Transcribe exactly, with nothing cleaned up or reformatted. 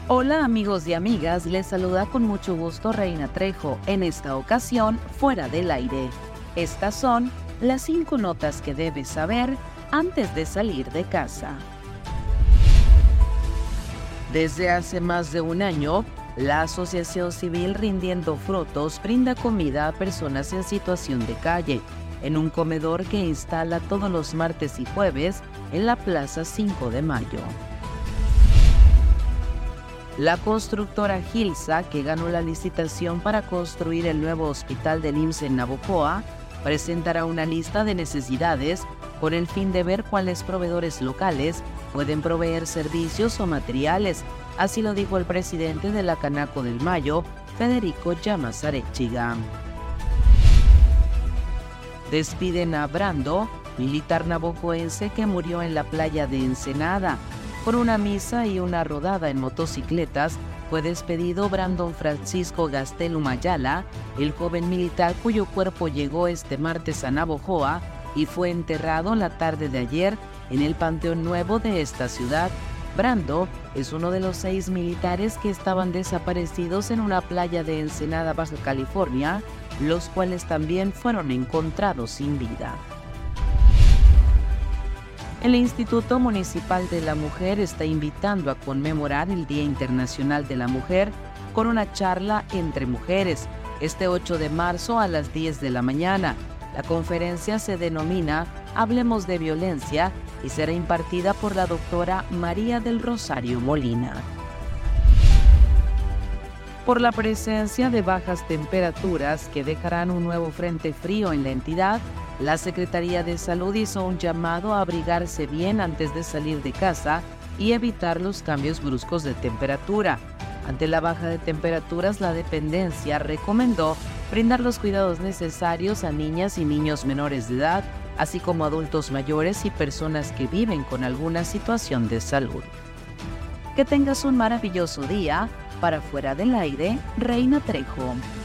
Hola amigos y amigas, les saluda con mucho gusto Reina Trejo, en esta ocasión fuera del aire. Estas son las cinco notas que debes saber antes de salir de casa. Desde hace más de un año, la Asociación Civil Rindiendo Frutos brinda comida a personas en situación de calle, en un comedor que instala todos los martes y jueves en la Plaza cinco de mayo. La constructora Gilsa, que ganó la licitación para construir el nuevo hospital del I M S S en Navojoa, presentará una lista de necesidades con el fin de ver cuáles proveedores locales pueden proveer servicios o materiales. Así lo dijo el presidente de la Canaco del Mayo, Federico Llamas Arechiga. Despiden a Brando, militar navojoense que murió en la playa de Ensenada. Por una misa y una rodada en motocicletas, fue despedido Brandon Francisco Gastelum Ayala, el joven militar cuyo cuerpo llegó este martes a Navojoa y fue enterrado la tarde de ayer en el Panteón Nuevo de esta ciudad. Brando es uno de los seis militares que estaban desaparecidos en una playa de Ensenada, Baja California, los cuales también fueron encontrados sin vida. El Instituto Municipal de la Mujer está invitando a conmemorar el Día Internacional de la Mujer con una charla entre mujeres, este ocho de marzo a las diez de la mañana. La conferencia se denomina Hablemos de Violencia y será impartida por la doctora María del Rosario Molina. Por la presencia de bajas temperaturas que dejarán un nuevo frente frío en la entidad, la Secretaría de Salud hizo un llamado a abrigarse bien antes de salir de casa y evitar los cambios bruscos de temperatura. Ante la baja de temperaturas, la dependencia recomendó brindar los cuidados necesarios a niñas y niños menores de edad, así como adultos mayores y personas que viven con alguna situación de salud. Que tengas un maravilloso día. Para Fuera del Aire, Reina Trejo.